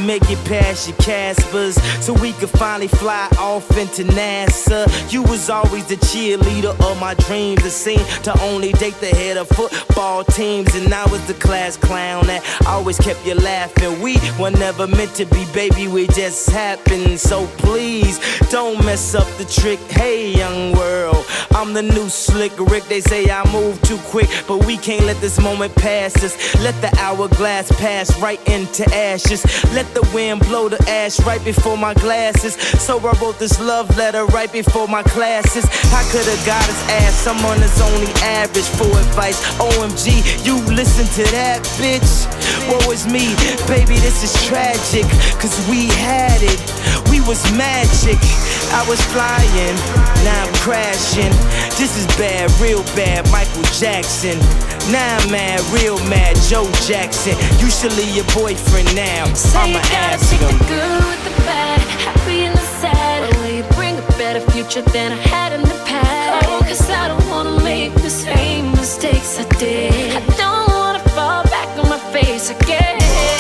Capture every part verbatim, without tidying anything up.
make it past your Caspers, so we could finally fly off into NASA. You was always the cheerleader of my dreams. It seemed to only date the head of football teams, and I was the class clown that always kept you laughing. We were never meant to be, baby, we just happened. So please, don't mess up the trick. Hey, young world, I'm the new Slick Rick. They say I move too quick, but we can't let this moment pass us. Let the hourglass pass right into ashes. Let the wind blow the ash right before my glasses. So I wrote this love letter right before my classes. I could've got his ass, someone that's only average for advice. O M G, you listen to that, bitch. Woe is me, baby, this is tragic, cause we had it, we was magic. I was flying, now I'm crashing. This is bad, real bad, Michael Jackson. Now I'm mad, real mad, Joe Jackson. You should leave your boyfriend now, I'ma ask him. Take the good with the bad, happy and the sad. But will you bring a better future than I had in the past? Oh, cause I don't wanna make the same mistakes I did. I don't wanna fall back on my face again.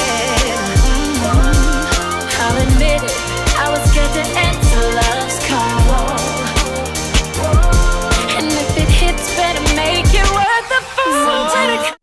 Mm-hmm. I'll admit it, I was scared to answer love's call. And if it hits, better make it worth the fall. So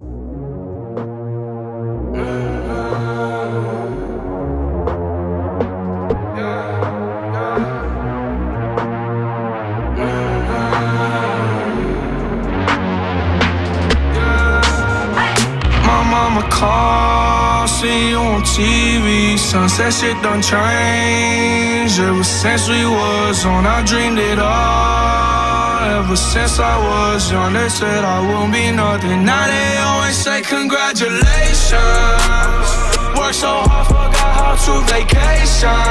Mama call, see you on T V. Sunset shit done changed. Ever since we was on, I dreamed it all. Ever since I was young, they said I won't be nothing. Now they always say congratulations. Worked so hard, forgot how to vacation.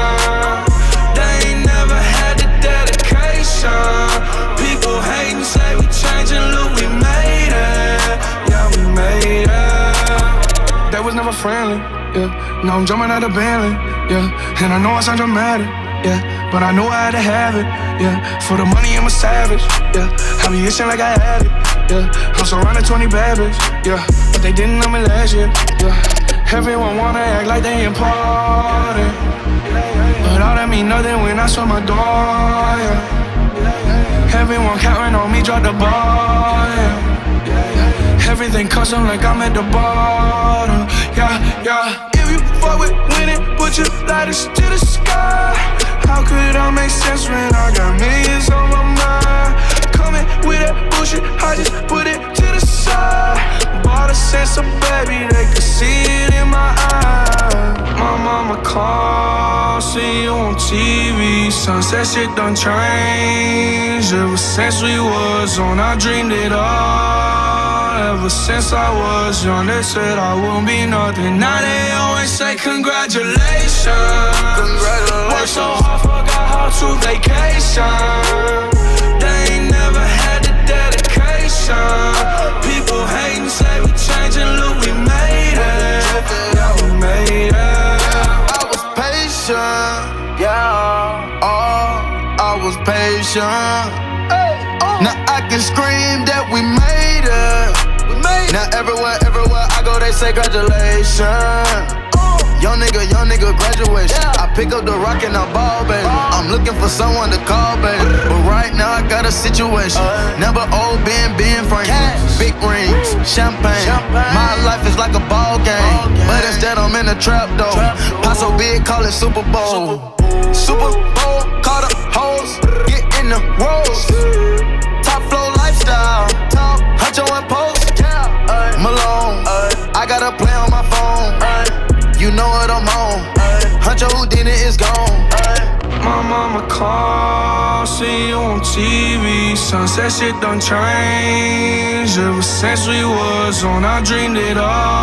They ain't never had the dedication. People hating, say we changing, look, we made it. Yeah, we made it. That was never friendly, yeah. Now I'm jumping out of Bentley, yeah. And I know I sound dramatic, yeah. But I know I had to have it, yeah. For the money, I'm a savage, yeah. I be itching like I had it, yeah. I'm surrounded twenty bad bitches, yeah. But they didn't know me last year, yeah. Everyone wanna act like they important, but all that mean nothing when I saw my door, yeah. Everyone counting on me, drop the ball, yeah. Everything custom like I'm at the bottom, yeah, yeah. If you fuck with winning, put your lighters to the sky. How could I make sense when I got millions on my mind? Coming with that bullshit, I just put it to the side. Bought a sense of baby, they could see it in my eyes. My mama call, see you on T V. Sunset shit done changed. Ever since we was on, I dreamed it all. Ever since I was young, they said I won't be nothing. Now they always say congratulations. Congratulations. Worked so hard, forgot how to vacation. They ain't never had the dedication. People hating, say we changing, look, we made it. Yeah, we made it. I was patient, yeah. Oh, I was patient. Hey. Oh. Now I can scream that we made it. Now everywhere, everywhere I go, they say congratulations. Oh. Young nigga, young nigga, graduation. Yeah. I pick up the rock and I ball, baby. Oh. I'm looking for someone to call, baby. But right now I got a situation. Uh. Never old Ben, Ben Franklin. Big rings, champagne. champagne. My life is like a ball game. Ball game. But instead I'm in a trap, though. Pot so big, call it Super Bowl. Super, Super Bowl, call the hoes. Get in the rolls. Top flow lifestyle. Top, Huncho and Post. Malone, uh, I got a play on my phone. Uh, you know what I'm on. Uh, Huncho Houdini is gone. Uh, my mama call, see you on T V. Sunset shit done changed. Ever since we was on, I dreamed it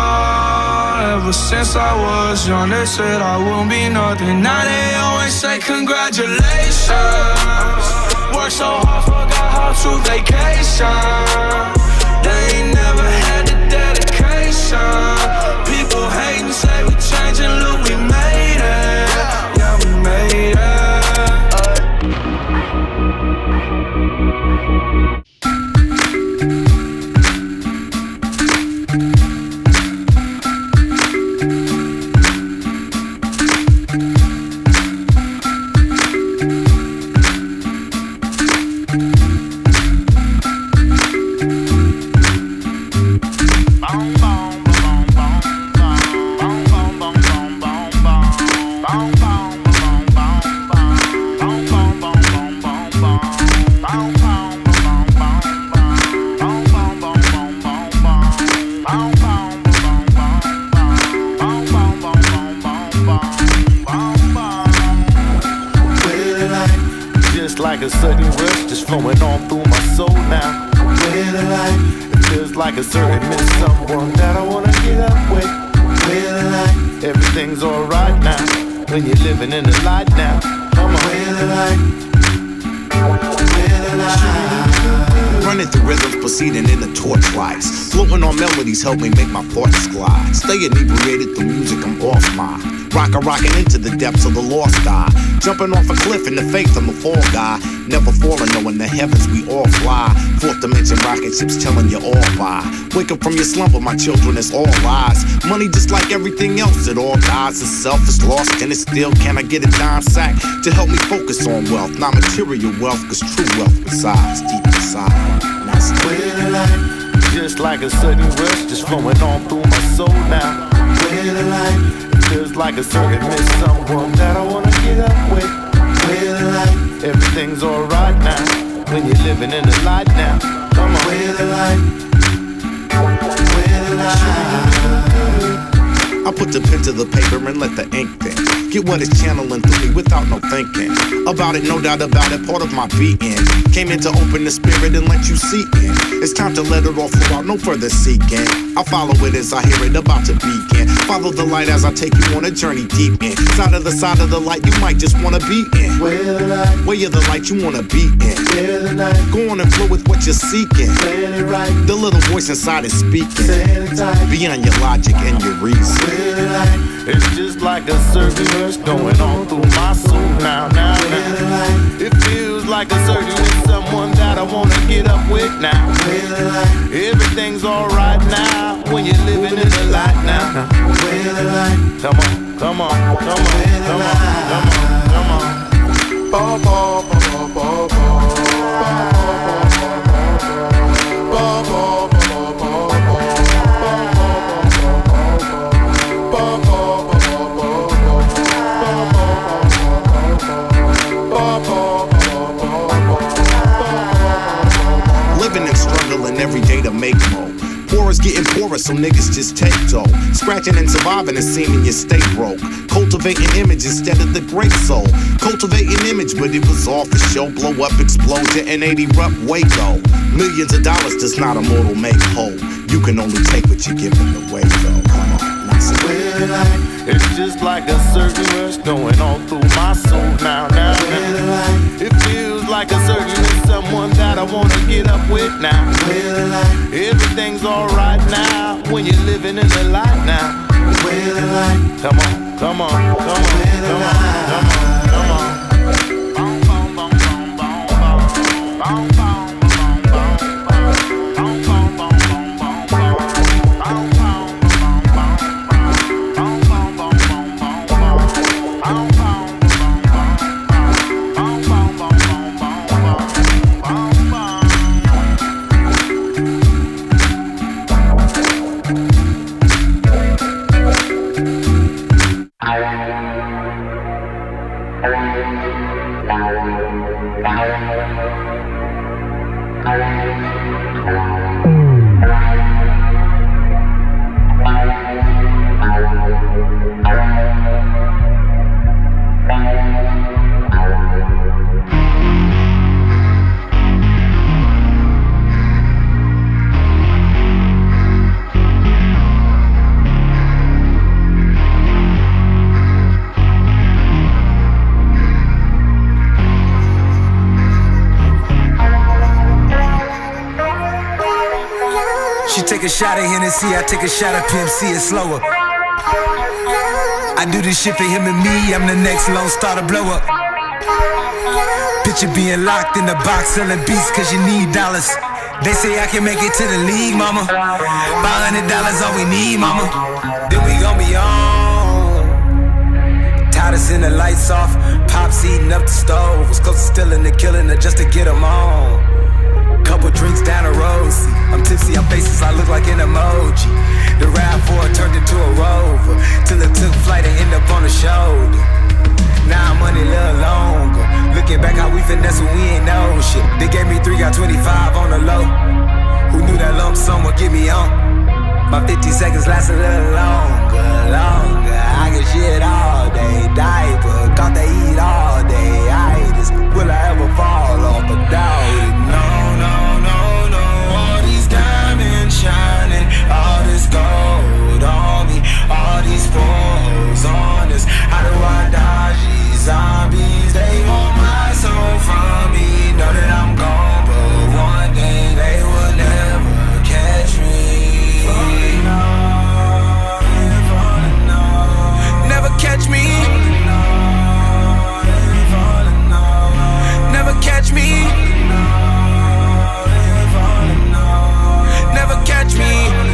all. Ever since I was young, they said I won't be nothing. Now they always say congratulations. Worked so hard, forgot how to vacation. They ain't never had the dedication. People hating, say we changing, look, we made it. Yeah, we made it. Just like a sudden rush just flowing on through my soul now. Where the light, it feels like a certain miss someone that I wanna get up with. Where the light, everything's alright now when you're living in the light now. Come on. Where the light, where the light. Running through rhythms, proceeding in the torch lights. Floating on melodies help me make my thoughts glide. Stay inebriated through music, I'm off my Rockin' rockin' into the depths of the lost eye. Jumping off a cliff in the faith I'm a fall guy. Never falling, knowing the heavens we all fly. Fourth dimension rocket ships telling you all bye. Wake up from your slumber, my children, it's all lies. Money just like everything else, it all dies. Itself is lost and it's still. Can I get a dime sack to help me focus on wealth? Not material wealth, cause true wealth resides deep inside. That's where the light, just like a sudden rush just flowing on through my soul now. Where the light, feels like a certain miss someone that I wanna get up with. Where the light, everything's alright now when you're living in the light now. Come on. Where the light, where the light. I put the pen to the paper and let the ink think. Get what is channeling through me without no thinking about it, no doubt about it, part of my being. Came in to open the spirit and let you see in. It's time to let it all flow out, no further seeking. I follow it as I hear it about to begin. Follow the light as I take you on a journey deep in. Side of the side of the light you might just wanna be in. Where the light, where you're the light you wanna be in. Where the night, go on and flow with what you're seeking. Saying it right, the little voice inside is speaking. Saying it tight, beyond your logic and your reason. Where the light, it's just like a certain rush going on through my soul now, now, now. It feels like a certain with someone that I wanna get up with now. Everything's alright now when you're living in the light now. Come on, come on, come on, come on, come on, come on. Ba ba ba ba ba ba. Every day to make more. Poor's getting poorer, so niggas just take dough. Scratching and surviving and seeming you stay broke. Cultivating image instead of the great soul. Cultivating image, but it was all for show. Blow up, explode, your N eighty erupt, Waco. Millions of dollars does not a mortal make whole. You can only take what you're giving away, though. Come on, nice and light. It's just like a certain rush going on through my soul now, now, now. It feels like a certain with someone that I wanna get up with now. Everything's alright now when you're living in the light now. Come on, come on, come on, come on, come on, come on. Take a shot at Hennessy, I take a shot at P M C, it's slower. I do this shit for him and me, I'm the next Lone Star to blow up. Picture being locked in the box, selling beats cause you need dollars. They say I can make it to the league, mama. five hundred dollars all we need, mama. Then we gon' be on. Titus in the lights off, Pops eating up the stove. Was close to stealing the killing her just to get them on. Couple drinks down the road, see, I'm tipsy, I'm faces, I look like an emoji. The RAV four turned into a Rover, till it took flight and ended up on the shoulder. Now I'm money a little longer. Looking back how we finesse when we ain't know shit. They gave me three, got twenty-five on the low. Who knew that lump sum would get me on? My fifty seconds last a little longer, longer. I can shit all day, diaper, got to eat all day. Itis, will I ever fall off? I doubt it. No, no, no, no. All these diamonds shining, all this gold on me, all these photos on us. How do I dodge these zombies? They want my soul from me. Know that I'm gone, but one day they will never catch me. Never catch me. Never catch me. Never catch me.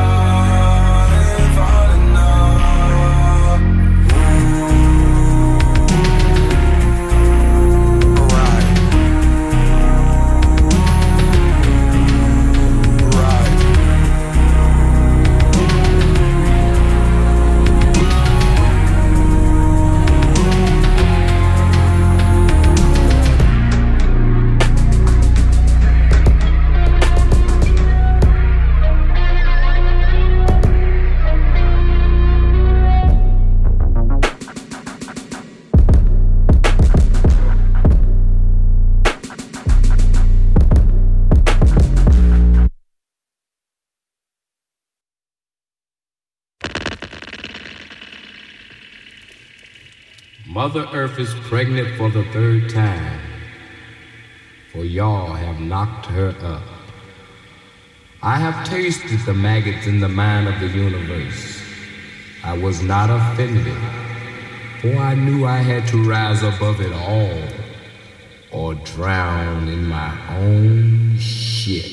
Mother Earth is pregnant for the third time, for y'all have knocked her up. I have tasted the maggots in the mind of the universe. I was not offended, for I knew I had to rise above it all or drown in my own shit.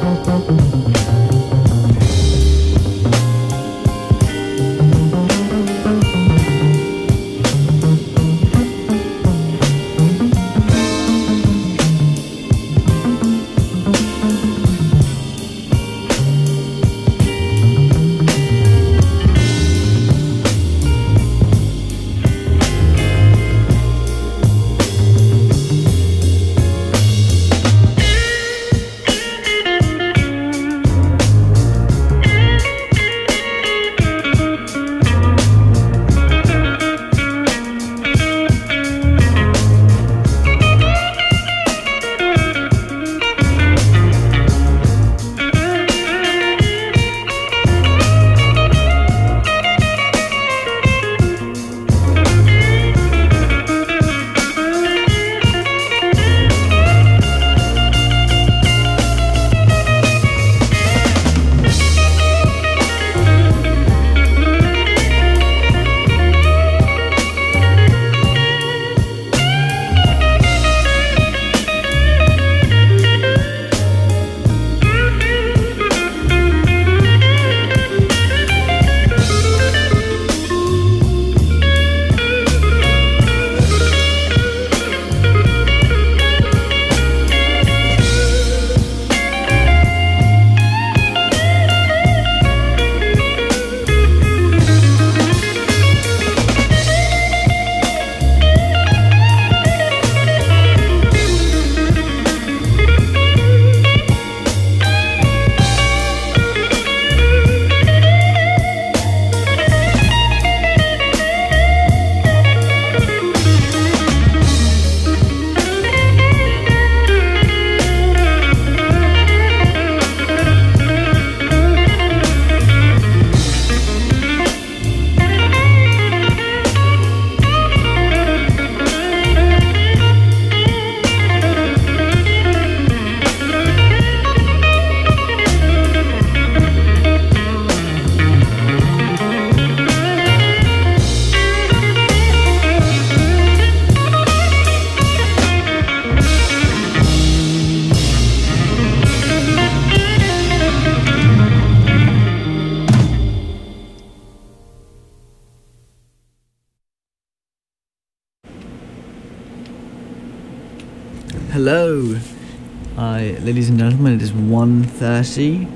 Hello, uh, ladies and gentlemen. It is one thirty.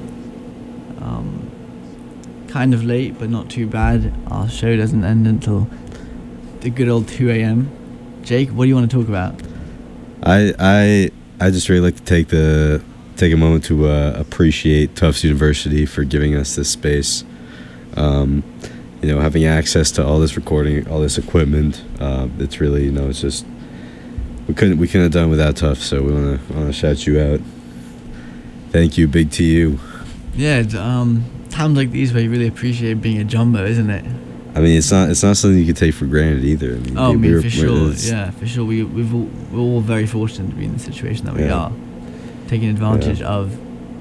Um, kind of late, but not too bad. Our show doesn't end until the good old two a.m. Jake, what do you want to talk about? I I I just really like to take the take a moment to uh, appreciate Tufts University for giving us this space. Um, you know, having access to all this recording, all this equipment. Uh, it's really, you know, it's just we couldn't we couldn't have done without Tufts. So we wanna wanna shout you out. Thank you, big to you. Yeah, it's, um, times like these where you really appreciate being a jumbo, isn't it? I mean, it's not it's not something you can take for granted either. I mean, oh, I mean, we're, for sure. we're, Yeah, for sure. We we've all, we're all very fortunate to be in the situation that we Yeah. are, taking advantage Yeah. of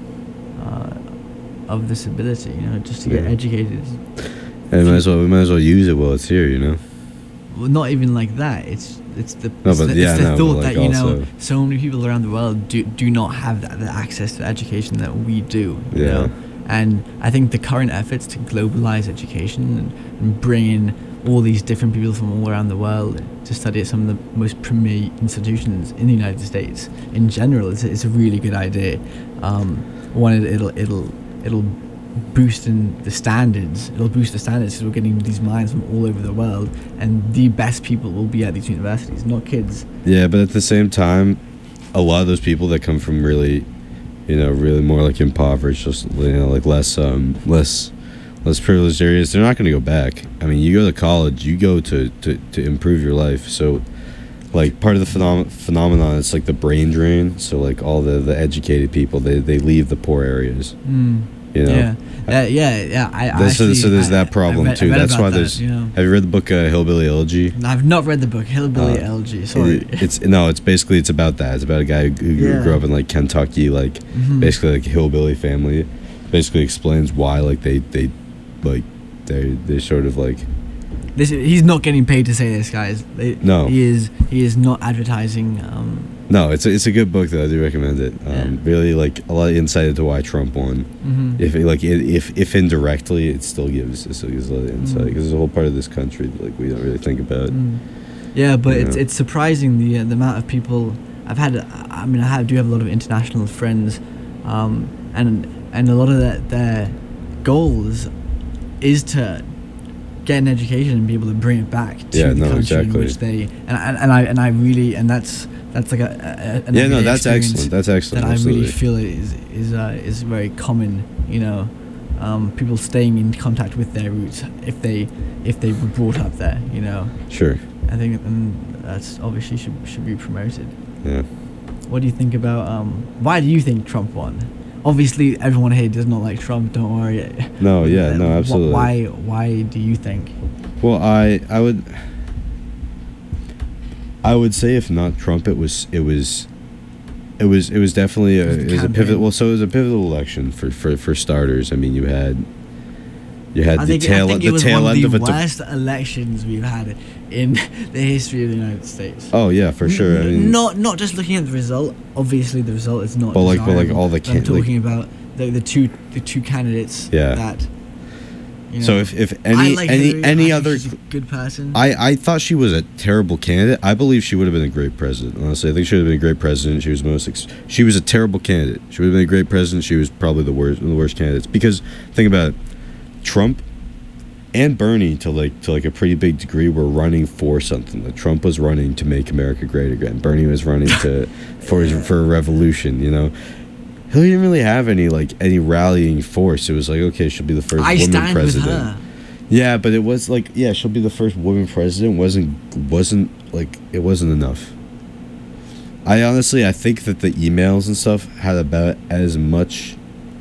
uh, of this ability. You know, just to get Yeah. educated. And we might as well we might as well use it while it's here. You know. Well, not even like that. It's it's the No, it's but the, yeah, it's the no, thought but, like, that you know also- so many people around the world do do not have that, that access to education that we do. You Yeah. know? And I think the current efforts to globalize education and, and bring in all these different people from all around the world to study at some of the most premier institutions in the United States in general is it's a really good idea. Um, one, it, it'll it'll it'll boost in the standards. It'll boost the standards because we're getting these minds from all over the world, and the best people will be at these universities, not kids. Yeah, but at the same time, a lot of those people that come from really, you know, really more like impoverished, just, you know, like less, um, less, less privileged areas, they're not going to go back. I mean, you go to college, you go to, to, to improve your life. So, like, part of the phenom- phenomenon, it's like the brain drain. So, like, all the, the educated people, they, they leave the poor areas. Mm. You know? Yeah, yeah, yeah. yeah. I, I There's- so, actually, so there's I- that problem I read, too. I read That's about why that, there's. You know? Have you read the book uh, Hillbilly Elegy? I've not read the book Hillbilly Uh, Elegy. Sorry. It, it's no, it's basically it's about that. It's about a guy who, who Yeah. grew up in like Kentucky, like Mhm. basically like a hillbilly family. Basically explains why like they they like they they sort of like This he's not getting paid to say this, guys. They, No. he is he is not advertising um, No, it's a, it's a good book though. I do recommend it. Um, Yeah. Really, like a lot of insight into why Trump won. Mhm. If it, like it, if if indirectly, it still gives it still gives a lot of insight Mm. because there's a whole part of this country that, like we don't really think about. Mm. Yeah, but You it's know? it's surprising the uh, the amount of people I've had. I mean, I have, do have a lot of international friends, um, and and a lot of their, their goals is to get an education and be able to bring it back to Yeah, the no, country in exactly. which they and, and and I and I really and that's that's like a, a an Yeah, no, everyday that's experience excellent. That's excellent. That I really Absolutely. feel is is uh, is very common. You know, um, people staying in contact with their roots if they if they were brought up there. You know. Sure. I think and that's obviously should should be promoted. Yeah. What do you think about um? Why do you think Trump won? Obviously, everyone here does not like Trump. Don't worry. No, yeah, no, Wh- absolutely. Why? Why do you think? Well, I I would I would say if not Trump, it was it was it was it was definitely a, It was the it was a campaign. pivotal. Well, so it was a pivotal election for for, for starters. I mean, you had you had I the think, tail I think the it was tail one end of of the it. to- worst elections we've had in the history of the United States. oh yeah, for sure. I N- mean, not not just looking at the result. Obviously, the result is not. But like- but like desirable, all the but I'm can- like- talking about the the two the two candidates. Yeah. That. You so know, if if I any like any Hillary. I any think other she's a good person. I, I thought she was a terrible candidate. I believe she would have been a great president. Honestly, I think she would have been a great president. She was most. Ex- she was a terrible candidate. She would have been a great president. She was probably the worst, one of the worst candidates. Because think about it, Trump and Bernie to like to like a pretty big degree were running for something. Like Trump was running to make America great again. Bernie was running to for his, for a revolution. You know. Hillary didn't really have any like any rallying force. It was like, okay, she'll be the first I woman stand with president. her. Yeah, but it was like, yeah, she'll be the first woman president. wasn't wasn't like it wasn't enough. I honestly, I think that the emails and stuff had about as much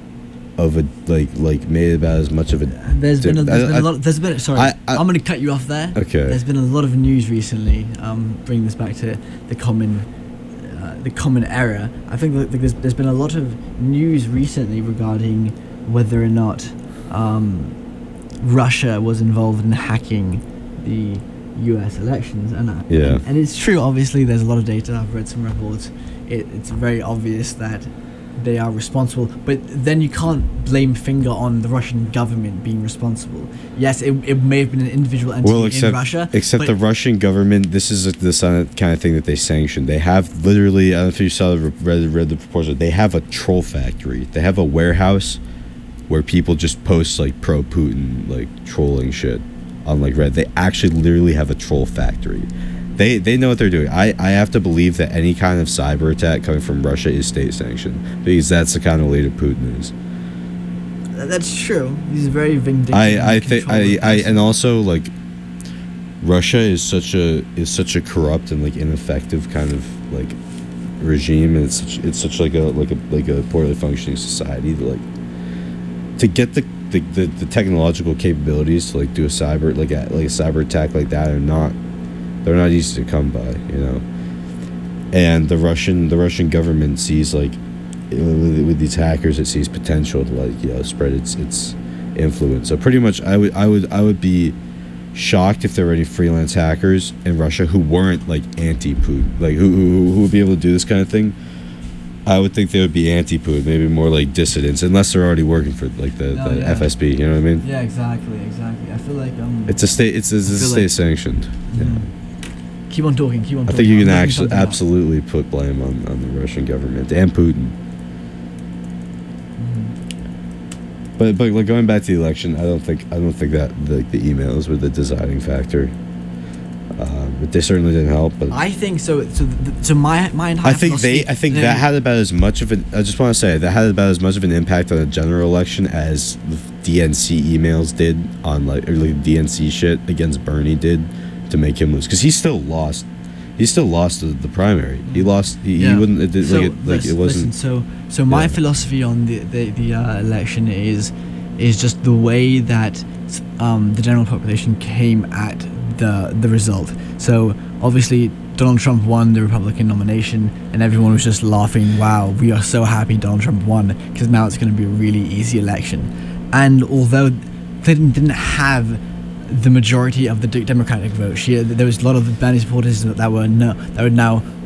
of a like like made about as much of a. There's been a, there's I- been I- a lot. There's been sorry. I- I- I'm going to cut you off there. Okay. There's been a lot of news recently. Um, bringing this back to the common, uh, the common error. I think that there's there's been a lot of news recently regarding whether or not um, Russia was involved in hacking the U S elections, and uh, Yeah. and, and it's true. Obviously, there's a lot of data. I've read some reports. It, it's very obvious that they are responsible, but then you can't blame finger on the Russian government being responsible. Yes, it, it may have been an individual entity Well, in except Russia, except but the Russian government. This is the son- kind of thing that they sanction. They have literally. I don't know if you saw the read, read the proposal. They have a troll factory. They have a warehouse where people just post like pro Putin like trolling shit on like Reddit. They actually literally have a troll factory. They they know what they're doing. I, I have to believe that any kind of cyber attack coming from Russia is state sanctioned because that's the kind of leader Putin is. that's true. He's very vindictive. I and I think I, controlling I person. and also like Russia is such a is such a corrupt and like ineffective kind of like regime, and it's such, it's such like a like a like a poorly functioning society that like to get the the, the, the technological capabilities to like do a cyber like a, like a cyber attack like that are not they're not easy to come by, you know. And the Russian the Russian government sees like with, with these hackers, it sees potential to like you know spread its its influence. So pretty much, I would I would I would be shocked if there were any freelance hackers in Russia who weren't like anti-Putin, like who, who who would be able to do this kind of thing. I would think they would be anti-Putin, maybe more like dissidents, unless they're already working for like the, No, the yeah. F S B. You know what I mean? Yeah, exactly, exactly. I feel like um. It's a state. It's, it's, I it's a feel state like- sanctioned. Yeah. Mhm. Keep on talking. Keep on. I talking. think you I'm can looking actually something up. absolutely put blame on, on the Russian government and Putin. Mm-hmm. But but like going back to the election, I don't think I don't think that the the emails were the deciding factor. Uh, but they certainly didn't help. But I think so. So, th- so my my entire. I think they. philosophy- I think no, that had about as much of an. I just want to say that had about as much of an impact on the general election as the D N C emails did on like or like D N C shit against Bernie did to make him lose, because he still lost. He still lost the, the primary. He lost. He, Yeah. he wouldn't. It, did- So, like it, like listen, it wasn't. listen, so so my Yeah. philosophy on the the, the uh, election is is just the way that um, the general population came at the the result. So obviously Donald Trump won the Republican nomination, and everyone was just laughing. Wow, we are so happy Donald Trump won, because now it's going to be a really easy election. And although Clinton didn't have the majority of the de- Democratic vote, she there was a lot of Bernie supporters that, that were no, that were now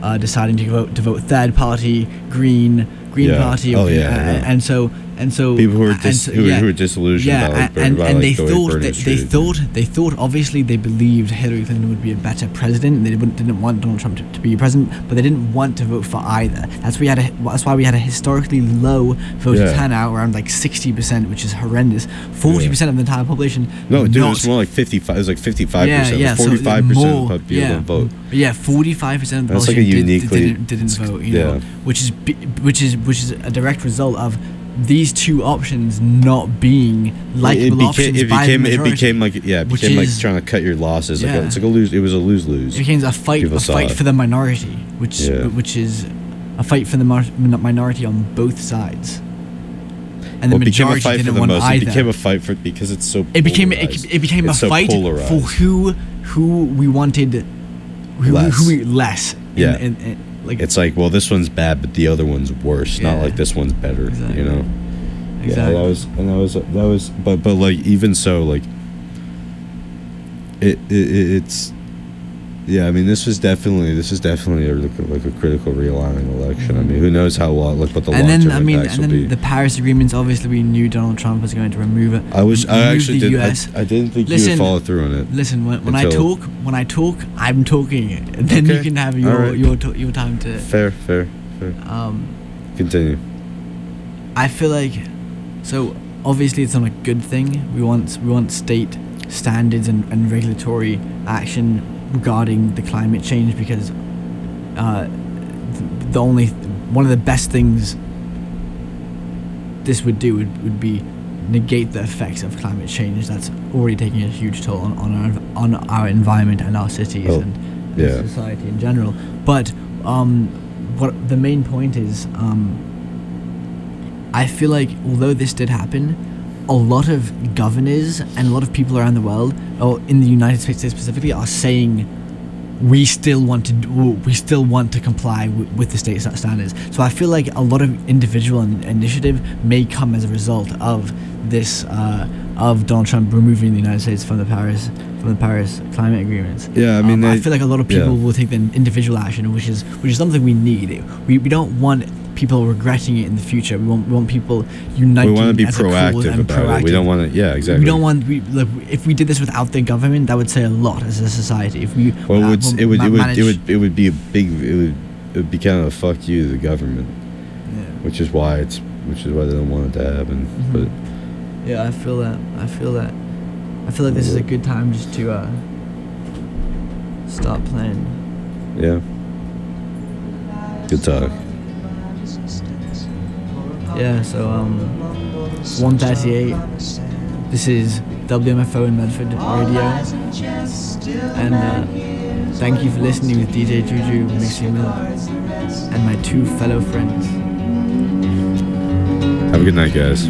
uh, deciding to vote to vote third party, Green Green Yeah. Party. Oh, okay, yeah, uh, yeah. And so and so People who were and dis- so- who, were- yeah. who were disillusioned Yeah, by, like, and, by, and like, they the way thought Bernie they, was they treated. thought they thought obviously they believed Hillary Clinton would be a better president, and they didn't, didn't want Donald Trump to, to be president, but they didn't want to vote for either. That's why we had a that's why we had a historically low voter Yeah. turnout, around like sixty percent, which is horrendous. Forty percent of the entire population. No, dude, it not- was more like fifty-five. It was like fifty-five yeah, percent. yeah, so Forty-five percent more- of people yeah, don't vote. Yeah, forty-five percent of the That's like population a did, uniquely- didn't, didn't vote. You yeah. know, which is bi- which is which is a direct result of these two options not being likable it became, options it by became, the it majority. became like yeah, it which became like is- trying to cut your losses. Like Yeah. a, it's like a lose. It was a lose lose. It became a fight, People a saw fight it. for the minority, which Yeah. which is a fight for the mar- minority on both sides. And the Well, it became a majority fight for didn't the want most. either. It became a fight for because it's so. it became polarized. it, it became It's a so fight polarized. for who who we wanted, who, Less. who we less. in- Yeah. in- in- like It's like, well, this one's bad, but the other one's worse. Not Yeah. like this one's better. Exactly. You know. Exactly. Yeah, that was and that was that was. But but like even so, like. It, it it- it's. Yeah, I mean, this was definitely this is definitely a, like, a, like a critical realigning election. I mean, who knows how long, like what the and long then term I mean, impacts and will then be. the Paris agreements. Obviously, we knew Donald Trump was going to remove it. I was I remove actually the did U I, S. I didn't think you Listen, would follow through on it. Listen, when, when I Until- talk, when I talk, I'm talking. And then you Okay. can have All your right. your to- your time to. Fair, fair, fair. Um, Continue. I feel like, so obviously it's not a good thing. We want we want state standards and, and regulatory action regarding the climate change, because uh, th- the only one of the best things this would do would, would be negate the effects of climate change that's already taking a huge toll on, on our on our environment and our cities Oh, and, and yeah. society in general. But um, what the main point is, um, I feel like although this did happen, a lot of governors and a lot of people around the world, or in the United States specifically, are saying we still want to do, we still want to comply w- with the state sta- standards. So I feel like a lot of individual in- initiative may come as a result of this uh, of Donald Trump removing the United States from the Paris from the Paris climate agreements. Yeah, I mean, Um, I they- feel like a lot of people yeah. will take the individual action, which is which is something we need. We we don't want people regretting it in the future. We want we want people uniting. We want to be as a cause proactive and about it. We proactive. don't want to. Yeah, exactly. We don't want. We like, if we did this without the government, that would say a lot as a society. If we Well, it uh, would. will It would. ma- It would. manage- It would. It would be a big. It would. It would be kind of a fuck you to the government, Yeah. which is why it's. Which is why they don't want it to happen. Mhm. But Yeah, I feel that. I feel that. I feel like this is a good time just to uh, start playing. yeah. Good talk. Yeah. So um, one thirty-eight. This is W M F O in Medford Radio, and uh, thank you for listening with D J Juju, Mixie Milk, and my two fellow friends. Have a good night, guys.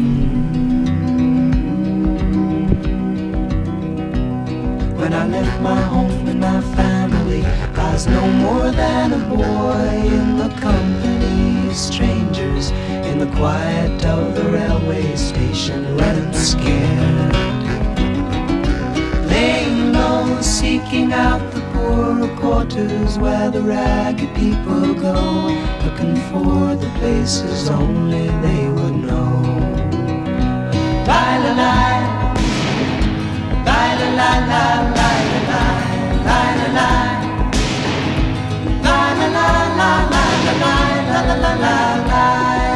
When I left my home and my family, I was no more than a boy in the company of strangers, in the quiet of the railway station, running scared. Laying low, seeking out the poorer quarters where the ragged people go, looking for the places only they would know. La la la. La la la la la la la la la la la la la la la la la la la.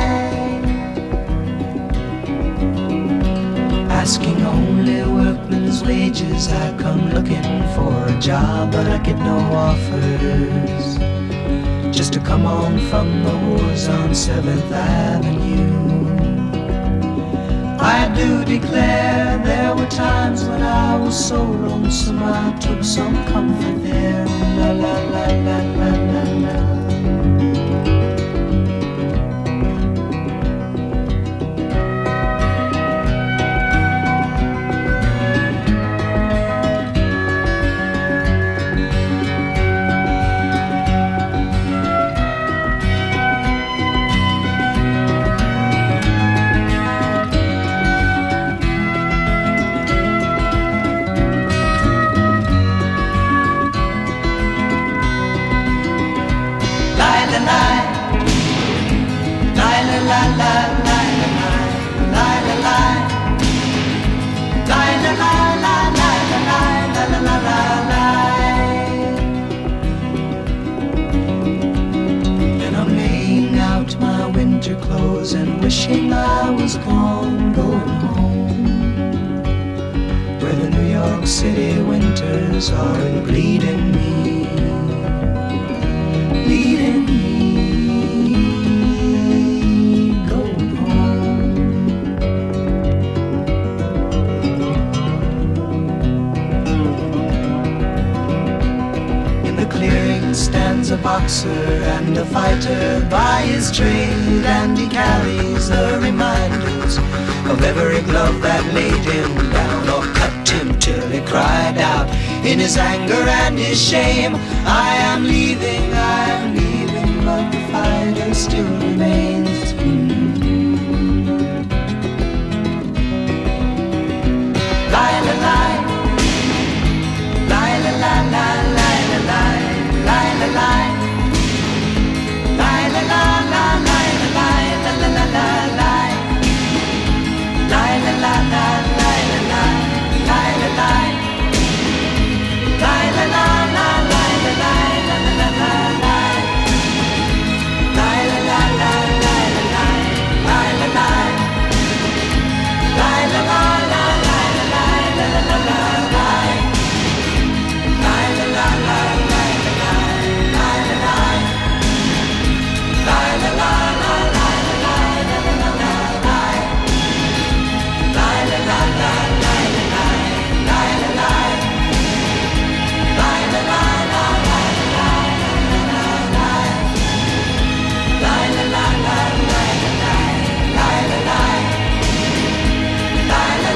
Asking only workmen's wages, I come looking for a job, but I get no offers. Just to come on from the wars on Seventh Avenue. I do declare there were times when I was so lonesome I took some comfort there. La la la la la la la. gone, going home, where the New York City winters are bleeding me, bleeding me, going home. In the clearing stands a boxer and a fighter by his trade, and he carries the reminders of every glove that laid him down or cut him till he cried out in his anger and his shame, I am leaving, I am leaving, but the fighter still remains. Mm-hmm. Lie, la, lie, lie, la, la, la, lie, la, lie, lie, la, lie, lie, la, la, la, lie, la, lie, la, la, la, la, lie, lie, la, la, la, lie, la, lie, lie, la, lie. La la la la la la la la la la la. La la la la la la la la la la. La la la la la la la la la la. La la la la la la la la la. La la la la la la la la la la. La la la la la la la la la. La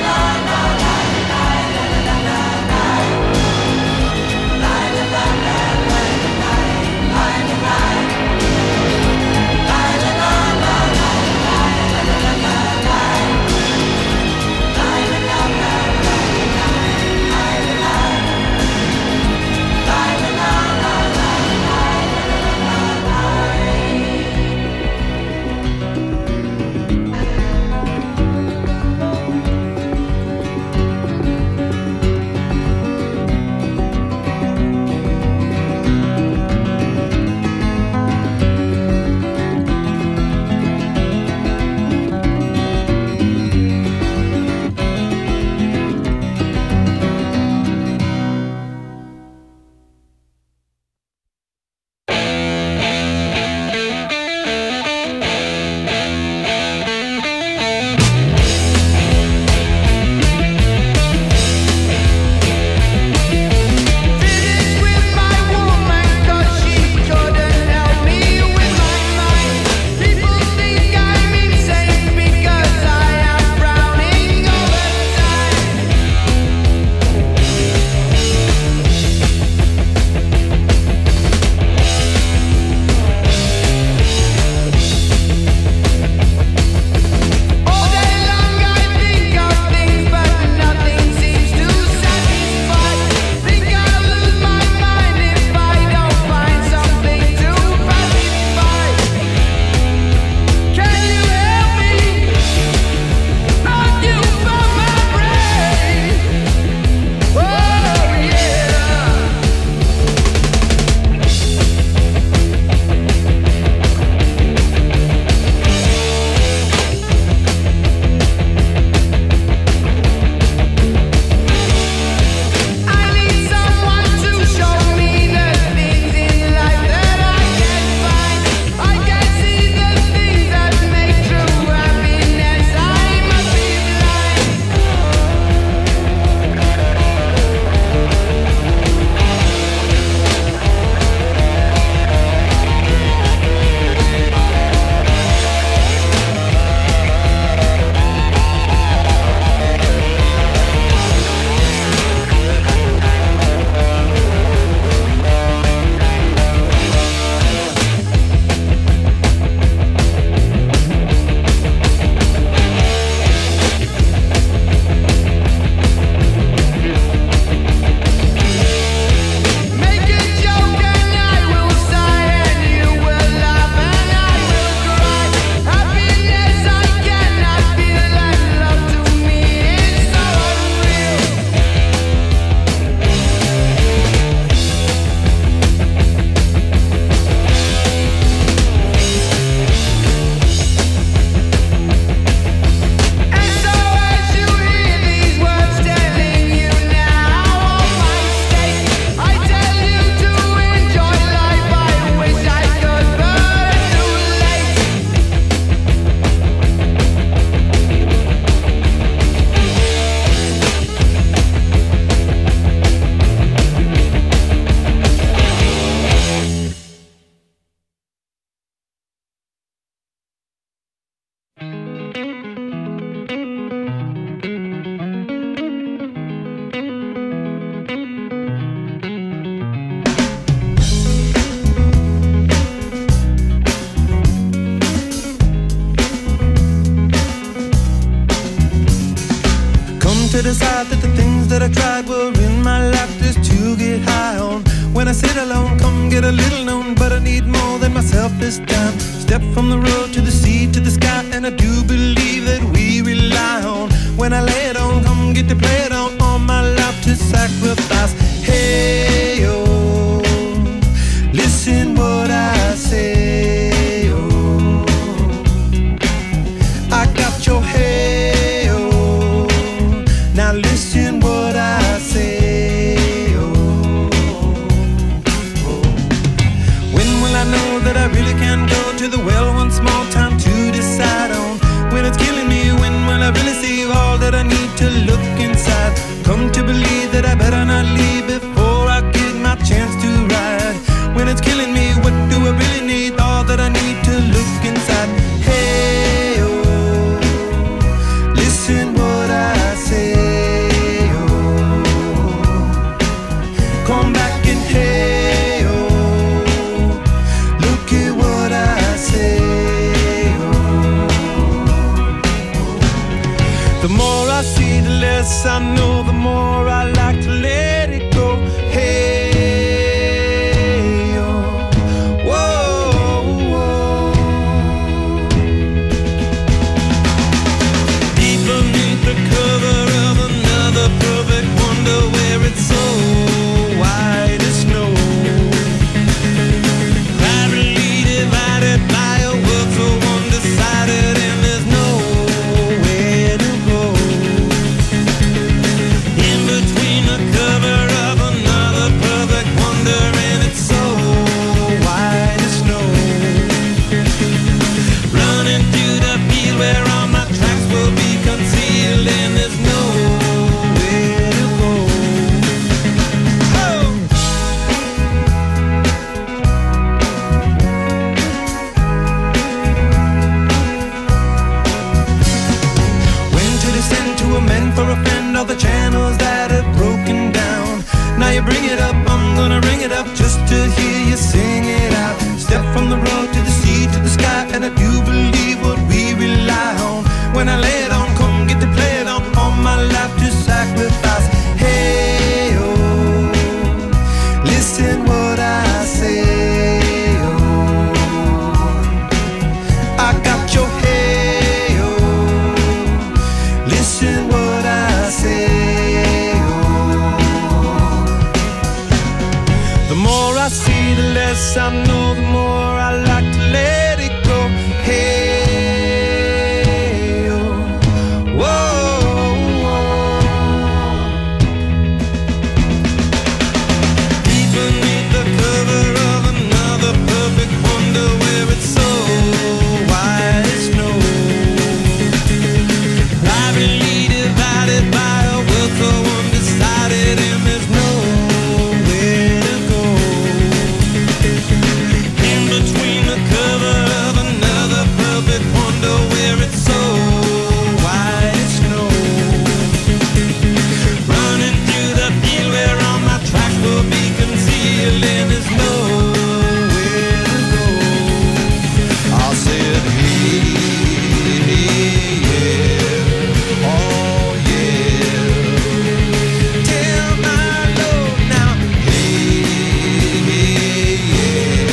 to decide that the things that I tried were in my life just to get high on. When I sit alone, come get a little known, but I need more than myself this time. Step from the road to the sea to the sky, and I do believe that we rely on. When I lay it on, come get to play it on, all my life to sacrifice. Hey, oh, listen what I say, oh, I got your hey, oh, now listen what I say, oh, oh. When will I know that I really can go to the well one small time to decide on? When it's killing me, when will I really see all that I need to look inside? Come to believe that I better not leave before I get my chance to ride. When it's killing me, what do I really need? All that I need to look inside. Hey, oh, listen what I say, oh, come back and hey, oh, look at what I say, oh. The more I see, the less I know, the more I like to let it go. Hey, I know, the more I like to let it go. Hey, oh, whoa, whoa. Deep beneath the cover of another perfect wonder, where it's so white as snow, privately divided by a world so undecided, and there's nowhere to go. Between the cover of another perfect wonder, where it's so white as snow, running through the field where all my tracks will be concealed, and there's nowhere to go. I said, hey, hey, yeah, oh yeah, tell my Lord now, hey, hey, yeah.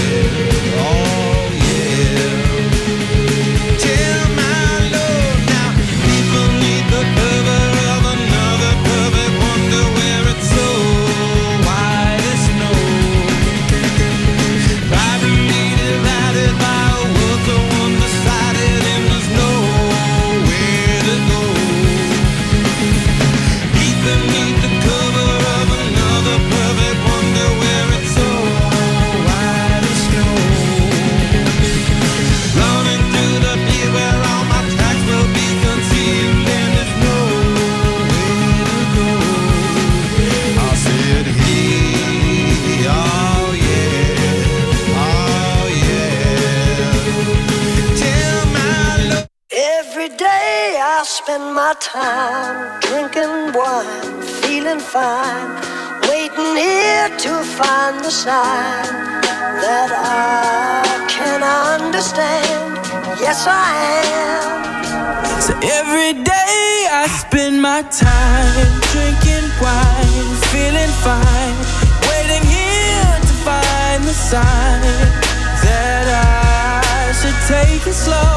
Spend my time drinking wine, feeling fine, waiting here to find the sign that I can understand. Yes, I am So every day I spend my time drinking wine, feeling fine, waiting here to find the sign that I should take it slow.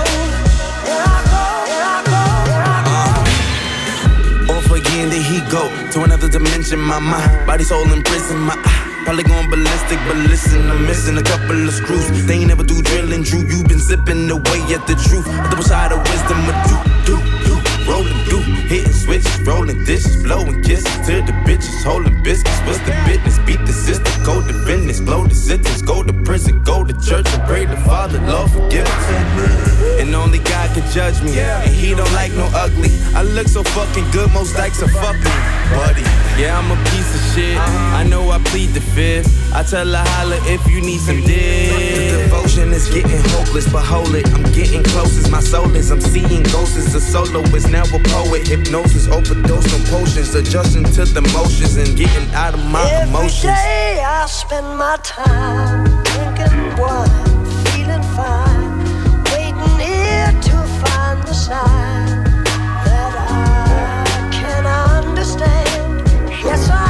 Off again, there he go to another dimension. My mind, body, soul in prison. My probably going ballistic, but listen, I'm missing a couple of screws. They ain't never do drilling, Drew. You been zipping away at the truth. A double side of wisdom, a do, do, do. Rolling, do, hitting switches, rolling dishes, blowing kisses to the bitches, holding biscuits. What's the business? Beat the system, go to business, blow the sentence, go to prison, go to church and pray the Father, Lord forgive us. And only God can judge me, and He don't like no ugly. I look so fucking good, most likes are fucking buddy. Yeah, I'm a piece of shit. I know I plead the fifth. I tell her holla if you need some dick. The devotion is getting hopeless, but hold it, I'm getting close as my soul is. I'm seeing ghosts as a soloist, now a poet. Hypnosis, overdose on potions, adjusting to the motions and getting out of my Every emotions. Every day I spend my time drinking wine, feeling fine, waiting here to find the sign that I can understand. Yes, I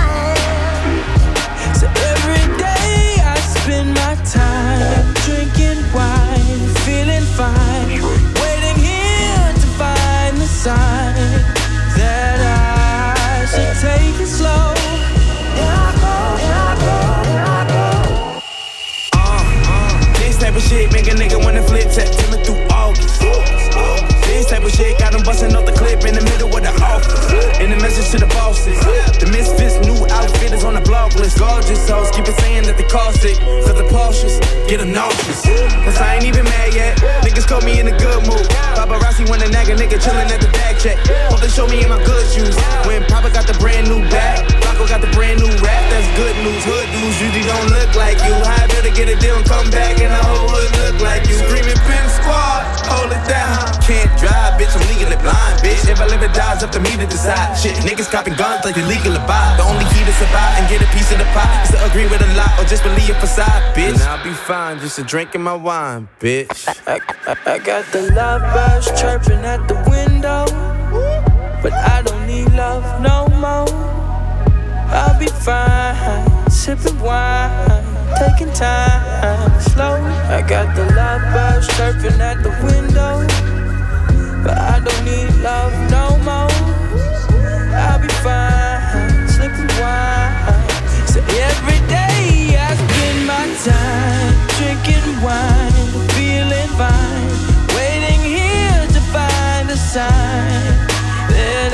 am. So every day I spend my time drinking wine, feeling fine, waiting here to find the sign that I should take it slow. Here I go, here I go, here I go. Uh, uh, this type of shit make a nigga wanna flip September through August. This type of shit got them busting off the clip in the middle of the office. In the message to the bosses, the misfits new outfitters on the blog list. Gorgeous hoes keep it saying that they cost it, cause the Porsches get them nauseous. Cause I ain't even mad yet, niggas caught me in a good mood. Paparazzi wanna nag a nigga chillin' at the bag check. Hope they show me in my good shoes. When Papa got the brand new bag, Flacco got the brand new rap, that's good news. Hood dudes usually don't look like you. How I better get a deal and come back and the whole hood look like you. Screaming pimp squad, hold it down. Can't drive, bitch, I'm legally blind, bitch. If I live or die, it's up to me to decide. Shit, niggas copping guns like they legal to buy. The only key to survive and get a piece of the pie is to agree with a lot or just believe a facade, bitch. And I'll be fine, just a drink in my wine, bitch. I, I, I got the love birds chirping at the window, but I don't need love no more. I'll be fine, sipping wine, taking time slow. I got the love birds chirping at the window, but I don't need love no more. I'll be fine, sipping wine. So every day I spend my time drinking wine, feeling fine, waiting here to find a sign that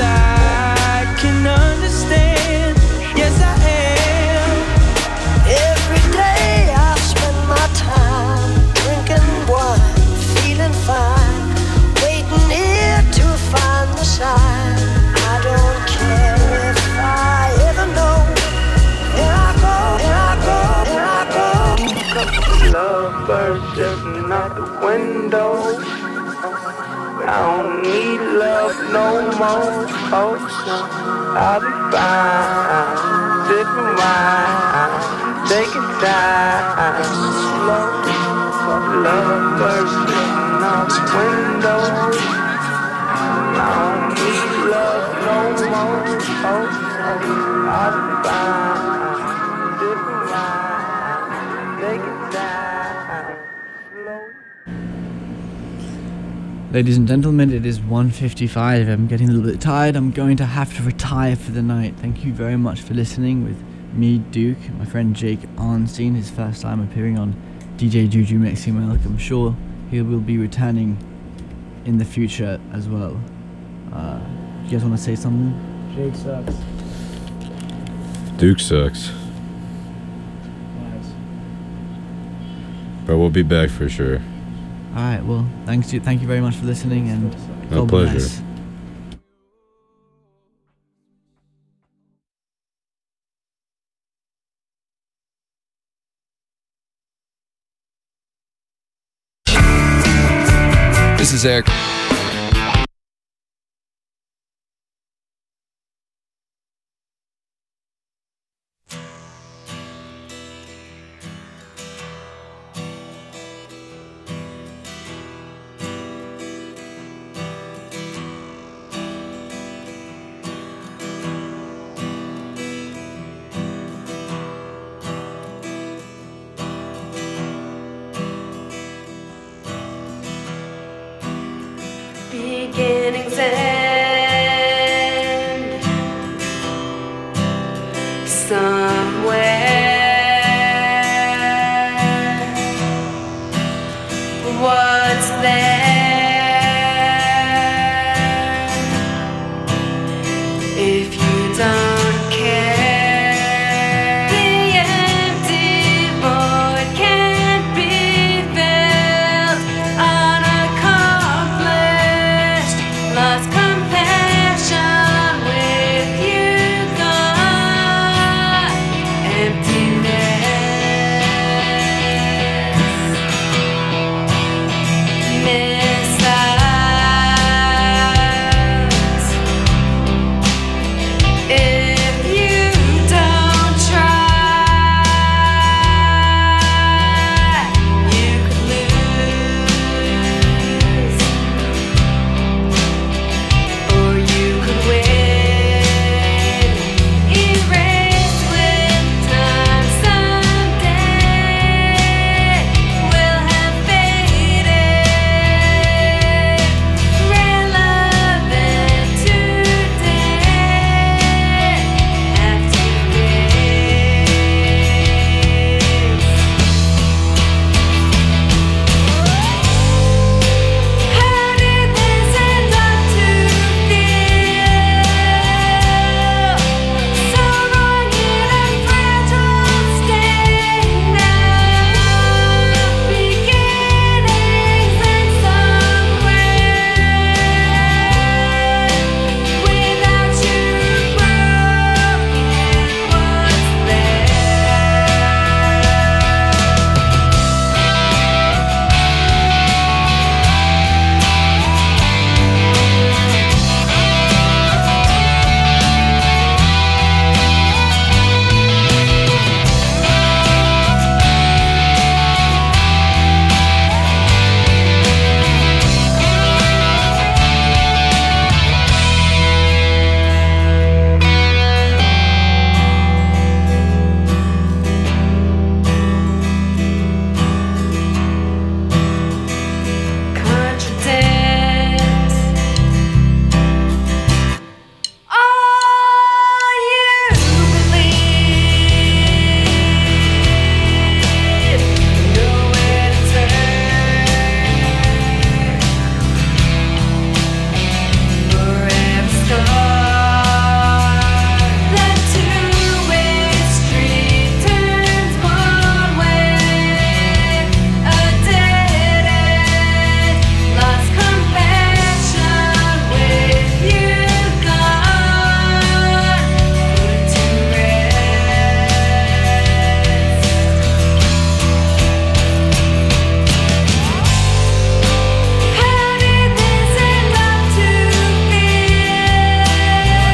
I can understand. Yes, I am. Every day I spend my time drinking wine, feeling fine, waiting here to find the sign. I don't care if I ever know. Here I go, here I go, here I go. Love birds jumping out the window. I don't need love no more. Oh, no. I'll be fine, sipping wine, taking time slow. Love birds jumping out the window. I don't need love no more. Oh, no. I'll be fine, sipping wine, taking time slow. Ladies and gentlemen, it is one fifty-five. I'm getting a little bit tired. I'm going to have to retire for the night. Thank you very much for listening with me, Duke, my friend Jake Arnstein, his first time appearing on D J Juju Mixing Milk. I'm sure he will be returning in the future as well. Uh, you guys want to say something? Jake sucks. Duke sucks. Nice. But we'll be back for sure. Alright, well, thanks to, thank you very much for listening, and My God pleasure. bless. This is Eric. if you